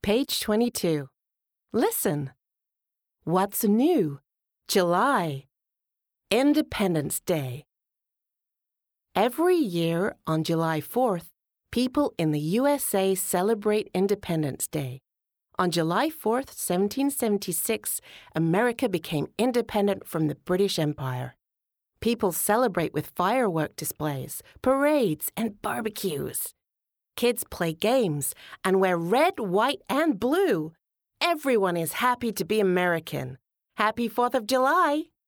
Page 22. Listen. What's new? July. Independence Day. Every year on July 4th, people in the USA celebrate Independence Day. On July 4th, 1776, America became independent from the British Empire. People celebrate with firework displays, parades, and barbecues. Kids play games and wear red, white, and blue. Everyone is happy to be American. Happy 4th of July!